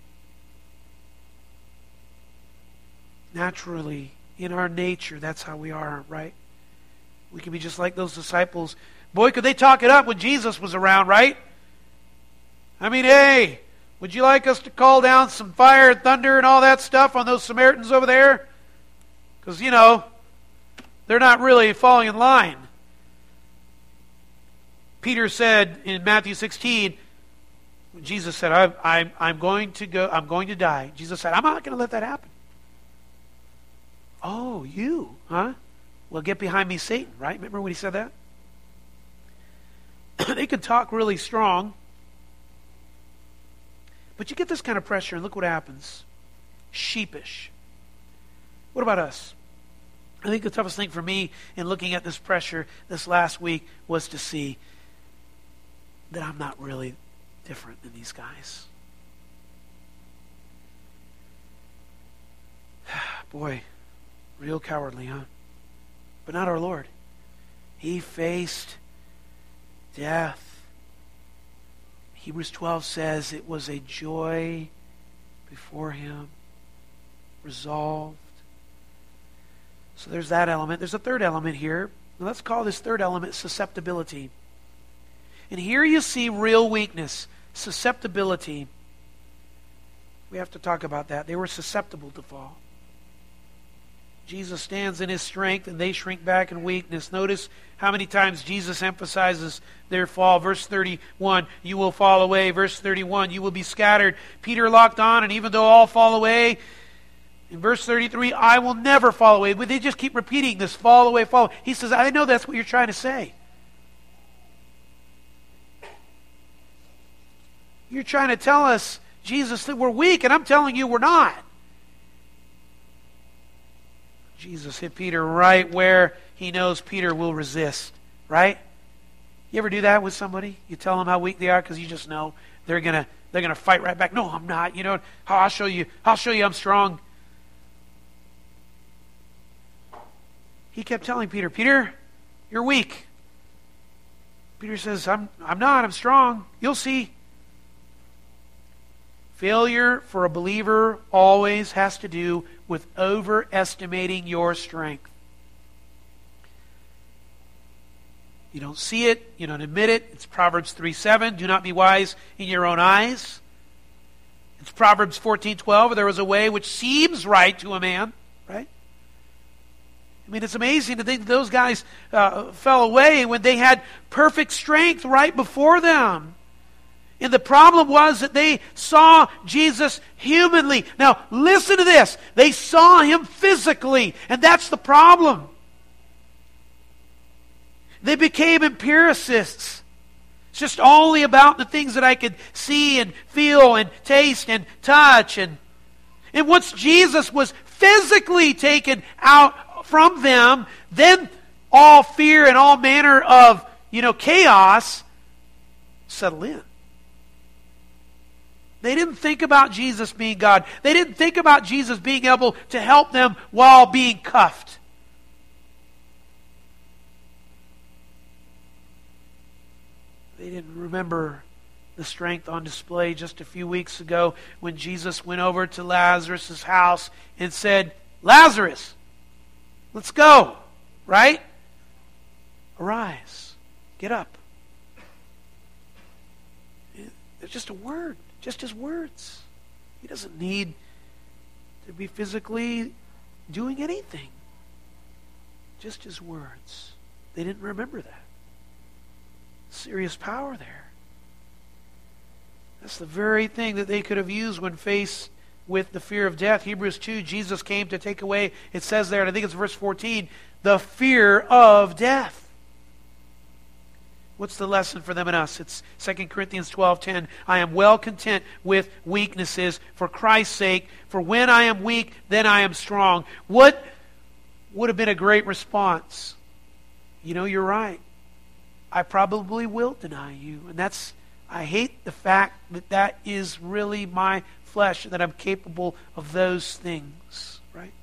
Naturally, in our nature, that's how we are, right? We can be just like those disciples. Boy, could they talk it up when Jesus was around, right? I mean, hey, would you like us to call down some fire and thunder and all that stuff on those Samaritans over there? Because, you know, they're not really falling in line. Peter said in Matthew sixteen, Jesus said, I, I, I'm going to go, I'm going to die. Jesus said, I'm not going to let that happen. Oh, you, huh? Well, get behind me, Satan, right? Remember when he said that? They can talk really strong. But you get this kind of pressure, and look what happens. Sheepish. What about us? I think the toughest thing for me in looking at this pressure this last week was to see that I'm not really different than these guys. Boy, real cowardly, huh? But not our Lord. He faced death. Hebrews twelve says it was a joy before him, resolved. So there's that element. There's a third element here. Now let's call this third element susceptibility. And here you see real weakness, susceptibility. We have to talk about that. They were susceptible to fall. Jesus stands in his strength and they shrink back in weakness. Notice how many times Jesus emphasizes their fall. Verse thirty-one, you will fall away. Verse thirty-one, you will be scattered. Peter locked on, and even though all fall away, in verse thirty-three, I will never fall away. But they just keep repeating this, fall away, fall away. He says, I know that's what you're trying to say. You're trying to tell us, Jesus, that we're weak, and I'm telling you we're not. Jesus hit Peter right where he knows Peter will resist, right? You ever do that with somebody? You tell them how weak they are because you just know they're gonna they're gonna fight right back. No, I'm not. You know, oh, I'll show you. I'll show you I'm strong. He kept telling Peter, Peter, you're weak. Peter says, I'm I'm not. I'm strong. You'll see. Failure for a believer always has to do with overestimating your strength. You don't see it. You don't admit it. It's Proverbs three seven. Do not be wise in your own eyes. It's Proverbs fourteen twelve. There was a way which seems right to a man. Right? I mean, it's amazing to think that those guys uh, fell away when they had perfect strength right before them. And the problem was that they saw Jesus humanly. Now, listen to this. They saw him physically, and that's the problem. They became empiricists. It's just only about the things that I could see and feel and taste and touch. And, and once Jesus was physically taken out from them, then all fear and all manner of, you know, chaos settled in. They didn't think about Jesus being God. They didn't think about Jesus being able to help them while being cuffed. They didn't remember the strength on display just a few weeks ago when Jesus went over to Lazarus' house and said, Lazarus, let's go, right? Arise, get up. It's just a word. Just his words. He doesn't need to be physically doing anything. Just his words. They didn't remember that. Serious power there. That's the very thing that they could have used when faced with the fear of death. Hebrews two, Jesus came to take away, it says there, and I think it's verse fourteen, the fear of death. What's the lesson for them and us? It's Second Corinthians twelve ten. I am well content with weaknesses for Christ's sake. For when I am weak, then I am strong. What would have been a great response? You know, you're right. I probably will deny you. And that's, I hate the fact that that is really my flesh, that I'm capable of those things, right?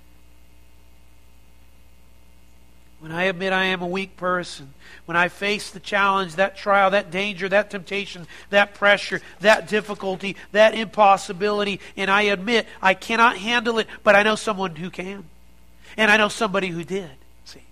When I admit I am a weak person, when I face the challenge, that trial, that danger, that temptation, that pressure, that difficulty, that impossibility, and I admit I cannot handle it, but I know someone who can. And I know somebody who did, see.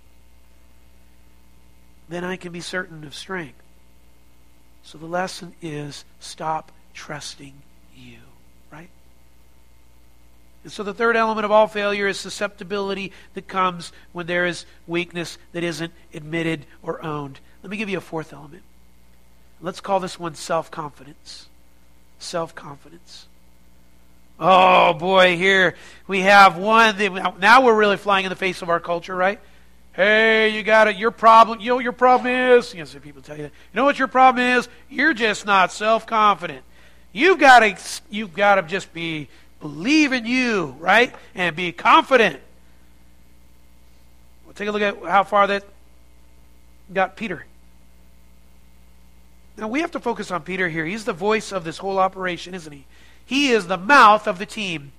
Then I can be certain of strength. So the lesson is stop trusting you, right? And so the third element of all failure is susceptibility that comes when there is weakness that isn't admitted or owned. Let me give you a fourth element. Let's call this one self-confidence. Self-confidence. Oh boy, here we have one. That, now we're really flying in the face of our culture, right? Hey, you got it. Your problem, you know what your problem is? You know, some people tell you that. You know what your problem is? You're just not self-confident. You've got to, you've got to just be, believe in you, right? And be confident. Well, take a look at how far that got Peter. Now, we have to focus on Peter here. He's the voice of this whole operation, isn't he? He is the mouth of the team.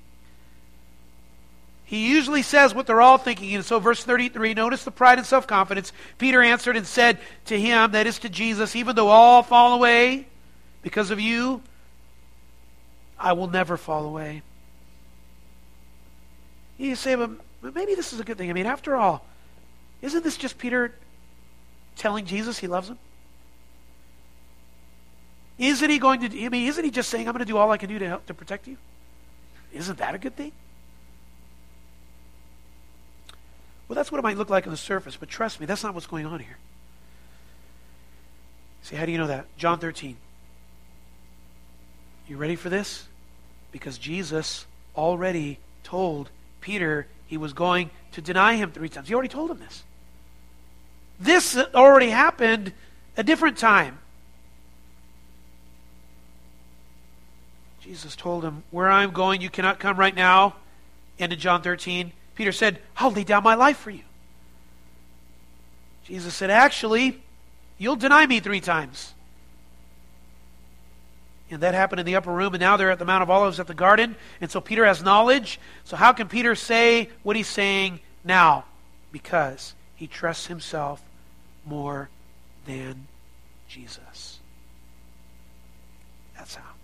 He usually says what they're all thinking. And so verse thirty-three, notice the pride and self-confidence. Peter answered and said to him, that is to Jesus, even though all fall away because of you, I will never fall away. You say, but maybe this is a good thing. I mean, after all, isn't this just Peter telling Jesus he loves him? Isn't he going to, I mean, isn't he just saying, I'm going to do all I can do to help to protect you? Isn't that a good thing? Well, that's what it might look like on the surface, but trust me, that's not what's going on here. See, how do you know that? John thirteen. You ready for this? Because Jesus already told Peter he was going to deny him three times. He already told him this. This already happened a different time. Jesus told him, where I'm going, you cannot come right now. And in John thirteen, Peter said, I'll lay down my life for you. Jesus said, actually, you'll deny me three times. And that happened in the upper room, and now they're at the Mount of Olives at the garden. And so Peter has knowledge. So how can Peter say what he's saying now? Because he trusts himself more than Jesus. That's how.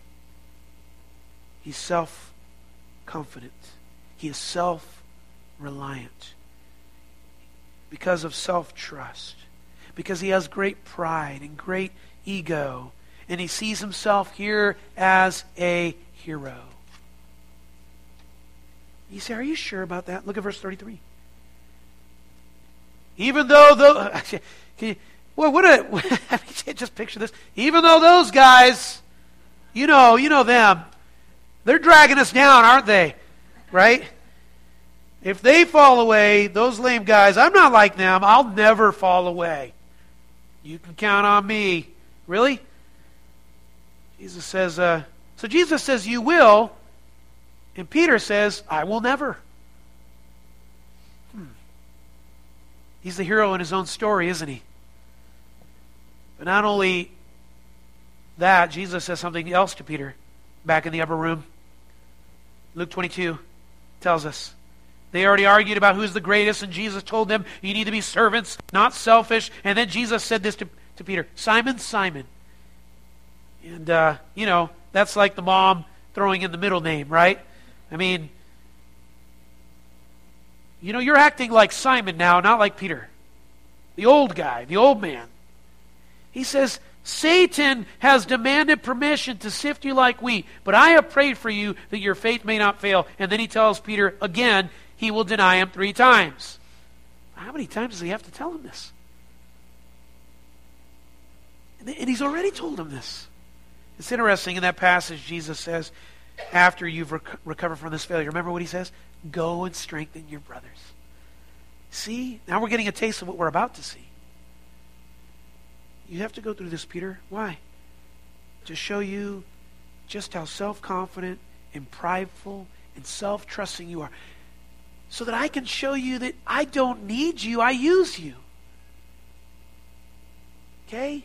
He's self-confident. He is self-reliant. Because of self-trust. Because he has great pride and great ego. And he sees himself here as a hero. You say, are you sure about that? Look at verse thirty-three. Even though the... Can you, well, what a... Just picture this. Even though those guys, you know, you know them, they're dragging us down, aren't they? Right? If they fall away, those lame guys, I'm not like them. I'll never fall away. You can count on me. Really? Jesus says, uh, so Jesus says, you will. And Peter says, I will never. Hmm. He's the hero in his own story, isn't he? But not only that, Jesus says something else to Peter back in the upper room. Luke twenty-two tells us. They already argued about who's the greatest, and Jesus told them, you need to be servants, not selfish. And then Jesus said this to, to Peter, Simon, Simon. And, uh, you know, that's like the mom throwing in the middle name, right? I mean, you know, you're acting like Simon now, not like Peter. The old guy, the old man. He says, Satan has demanded permission to sift you like wheat, but I have prayed for you that your faith may not fail. And then he tells Peter again, he will deny him three times. How many times does he have to tell him this? And he's already told him this. It's interesting, in that passage, Jesus says, after you've rec- recovered from this failure, remember what he says? Go and strengthen your brothers. See? Now we're getting a taste of what we're about to see. You have to go through this, Peter. Why? To show you just how self-confident and prideful and self-trusting you are. So that I can show you that I don't need you, I use you. Okay?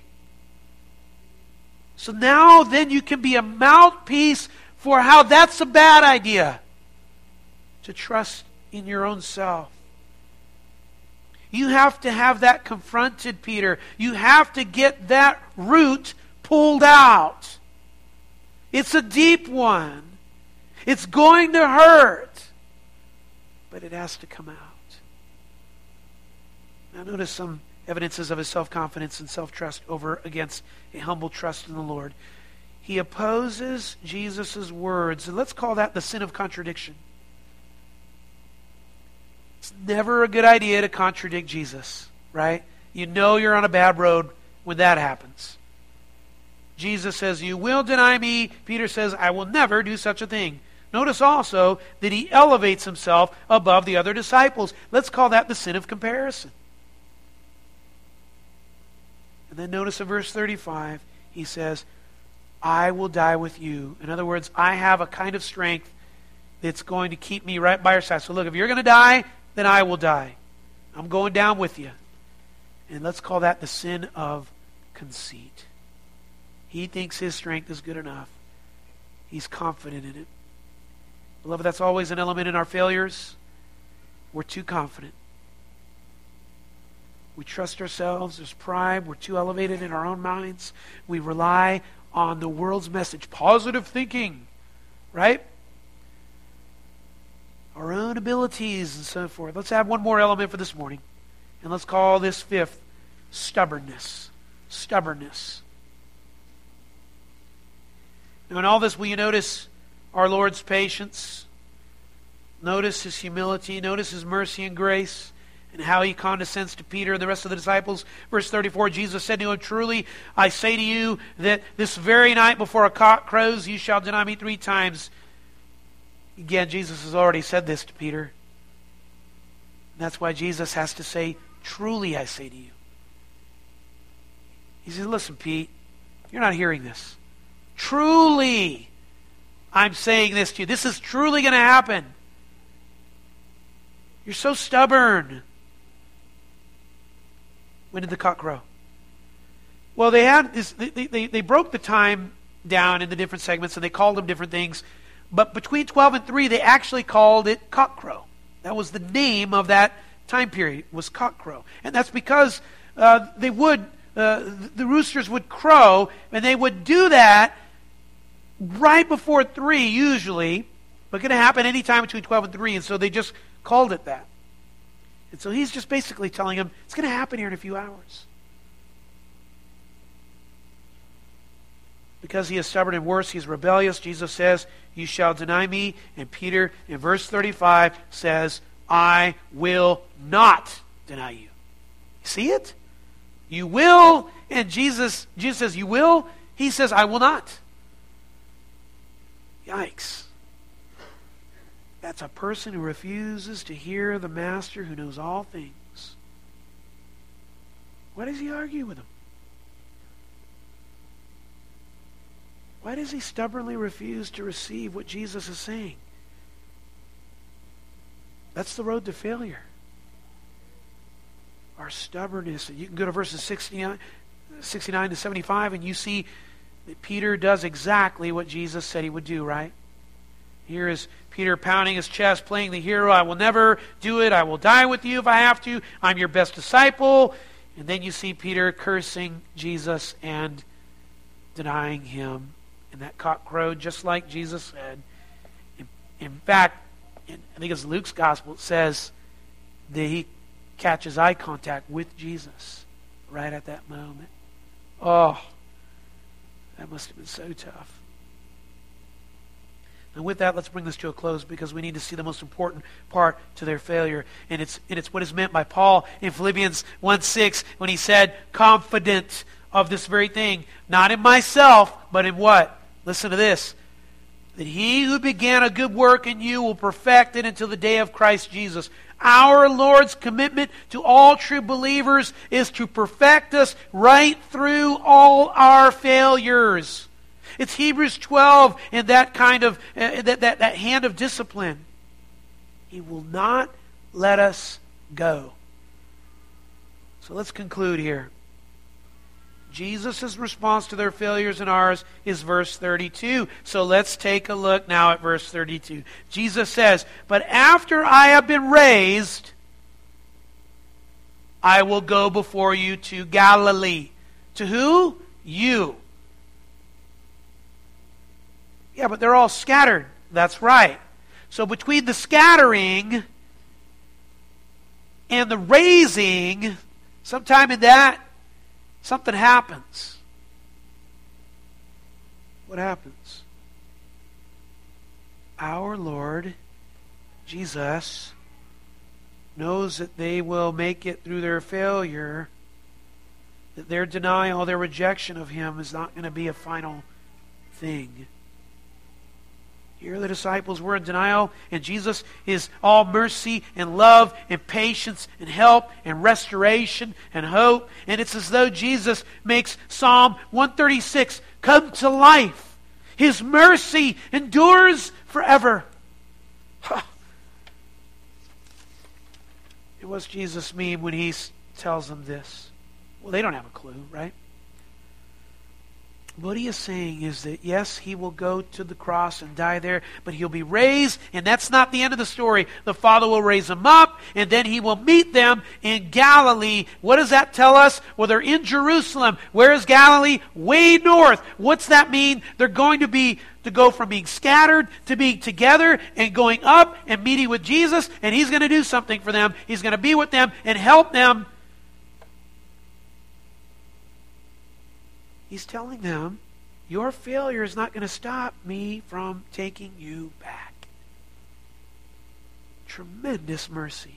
So now then you can be a mouthpiece for how that's a bad idea. To trust in your own self. You have to have that confronted, Peter. You have to get that root pulled out. It's a deep one. It's going to hurt. But it has to come out. Now notice some evidences of his self-confidence and self-trust over against a humble trust in the Lord. He opposes Jesus' words. And let's call that the sin of contradiction. It's never a good idea to contradict Jesus, right? You know you're on a bad road when that happens. Jesus says, you will deny me. Peter says, I will never do such a thing. Notice also that he elevates himself above the other disciples. Let's call that the sin of comparison. And then notice in verse thirty-five, he says, I will die with you. In other words, I have a kind of strength that's going to keep me right by your side. So look, if you're going to die, then I will die. I'm going down with you. And let's call that the sin of conceit. He thinks his strength is good enough. He's confident in it. Beloved, that's always an element in our failures. We're too confident. We trust ourselves. There's pride. We're too elevated in our own minds. We rely on the world's message. Positive thinking. Right? Our own abilities and so forth. Let's add one more element for this morning. And let's call this fifth stubbornness. Stubbornness. Now in all this, will you notice our Lord's patience? Notice his humility. Notice his mercy and grace. And how he condescends to Peter and the rest of the disciples. Verse thirty-four, Jesus said to him, truly, I say to you that this very night before a cock crows, you shall deny me three times. Again, Jesus has already said this to Peter. And that's why Jesus has to say, truly, I say to you. He says, listen, Pete, you're not hearing this. Truly, I'm saying this to you. This is truly going to happen. You're so stubborn. When did the cock crow? Well, they had this, they, they, they broke the time down into different segments and they called them different things. But between twelve and three, they actually called it cock crow. That was the name of that time period, was cock crow. And that's because uh, they would, uh, the roosters would crow, and they would do that right before three usually, but going to happen anytime between twelve and three, and so they just called it that. And so he's just basically telling him, it's going to happen here in a few hours. Because he is stubborn and worse, he is rebellious, Jesus says, you shall deny me. And Peter, in verse thirty-five, says, I will not deny you. See it? You will, and Jesus, Jesus says, you will. He says, I will not. Yikes. That's a person who refuses to hear the Master who knows all things. Why does he argue with him? Why does he stubbornly refuse to receive what Jesus is saying? That's the road to failure. Our stubbornness. You can go to verses sixty-nine, sixty-nine to seventy-five and you see that Peter does exactly what Jesus said he would do, right? Here is Peter pounding his chest, playing the hero. I will never do it. I will die with you if I have to. I'm your best disciple. And then you see Peter cursing Jesus and denying him. And that cock crowed just like Jesus said. In, in fact, in, I think it's Luke's gospel, it says that he catches eye contact with Jesus right at that moment. Oh, that must have been so tough. And with that, let's bring this to a close because we need to see the most important part to their failure. And it's, and it's what is meant by Paul in Philippians one six when he said, confident of this very thing, not in myself, but in what? Listen to this. That he who began a good work in you will perfect it until the day of Christ Jesus. Our Lord's commitment to all true believers is to perfect us right through all our failures. It's Hebrews twelve and that kind of, uh, that, that, that hand of discipline. He will not let us go. So let's conclude here. Jesus' response to their failures and ours is verse thirty-two. So let's take a look now at verse thirty-two. Jesus says, but after I have been raised, I will go before you to Galilee. To who? You. Yeah, but they're all scattered. That's right. So between the scattering and the raising, sometime in that, something happens. What happens? Our Lord Jesus knows that they will make it through their failure, that their denial, their rejection of Him is not going to be a final thing. Here the disciples were in denial, and Jesus is all mercy and love and patience and help and restoration and hope. And it's as though Jesus makes Psalm one thirty-six come to life. His mercy endures forever. Huh. And what's Jesus mean when he tells them this? Well, they don't have a clue, right? What he is saying is that, yes, he will go to the cross and die there, but he'll be raised, and that's not the end of the story. The Father will raise him up, and then he will meet them in Galilee. What does that tell us? Well, they're in Jerusalem. Where is Galilee? Way north. What's that mean? They're going to be to go from being scattered to being together and going up and meeting with Jesus, and he's going to do something for them. He's going to be with them and help them. He's telling them, your failure is not going to stop me from taking you back. Tremendous mercy.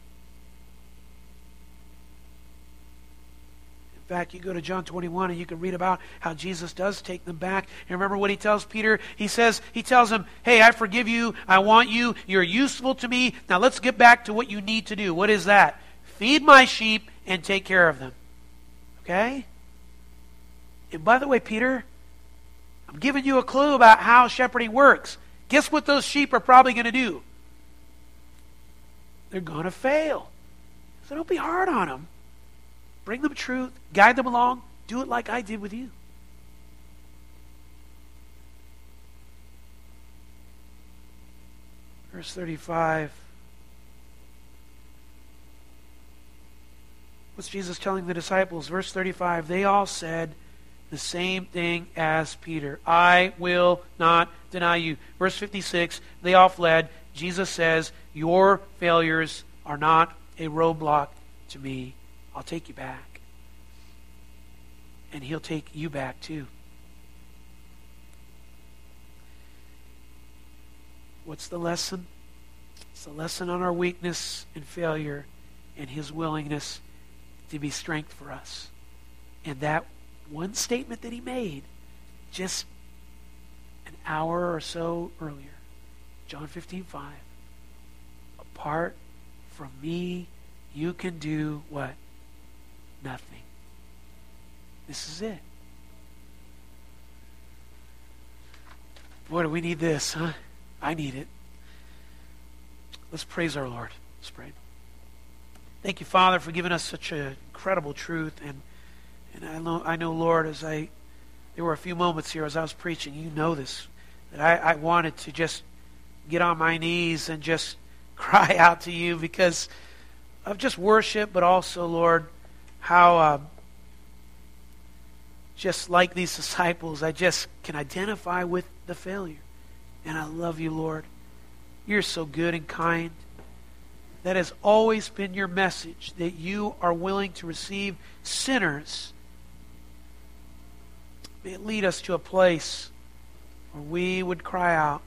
In fact, you go to John twenty-one and you can read about how Jesus does take them back. And remember what he tells Peter? He says, he tells him, hey, I forgive you. I want you. You're useful to me. Now let's get back to what you need to do. What is that? Feed my sheep and take care of them. Okay? And by the way, Peter, I'm giving you a clue about how shepherding works. Guess what those sheep are probably going to do? They're going to fail. So don't be hard on them. Bring them truth. Guide them along. Do it like I did with you. Verse thirty-five. What's Jesus telling the disciples? Verse thirty-five. They all said the same thing as Peter. I will not deny you. Verse fifty-six, they all fled. Jesus says, your failures are not a roadblock to me. I'll take you back. And he'll take you back too. What's the lesson? It's the lesson on our weakness and failure and his willingness to be strength for us. And that one statement that he made just an hour or so earlier. John fifteen five. Apart from me, you can do what? Nothing. This is it. Boy, do we need this, huh? I need it. Let's praise our Lord. Let's pray. Thank you, Father, for giving us such an incredible truth. And And I know, I know, Lord, as I, there were a few moments here as I was preaching, you know this, that I, I wanted to just get on my knees and just cry out to you because of just worship, but also, Lord, how uh, just like these disciples, I just can identify with the failure. And I love you, Lord. You're so good and kind. That has always been your message, that you are willing to receive sinners. May it lead us to a place where we would cry out,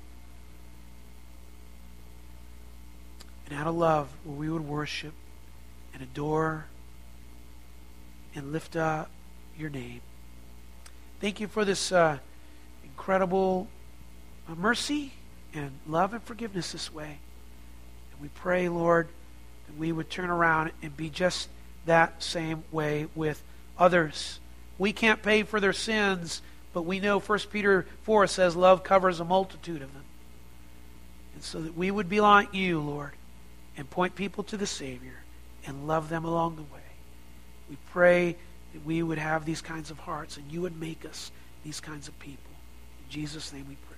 and out of love, where we would worship and adore and lift up your name. Thank you for this uh, incredible uh, mercy and love and forgiveness this way. And we pray, Lord, that we would turn around and be just that same way with others. We can't pay for their sins, but we know First Peter four says love covers a multitude of them. And so that we would be like you, Lord, and point people to the Savior and love them along the way. We pray that we would have these kinds of hearts and you would make us these kinds of people. In Jesus' name we pray.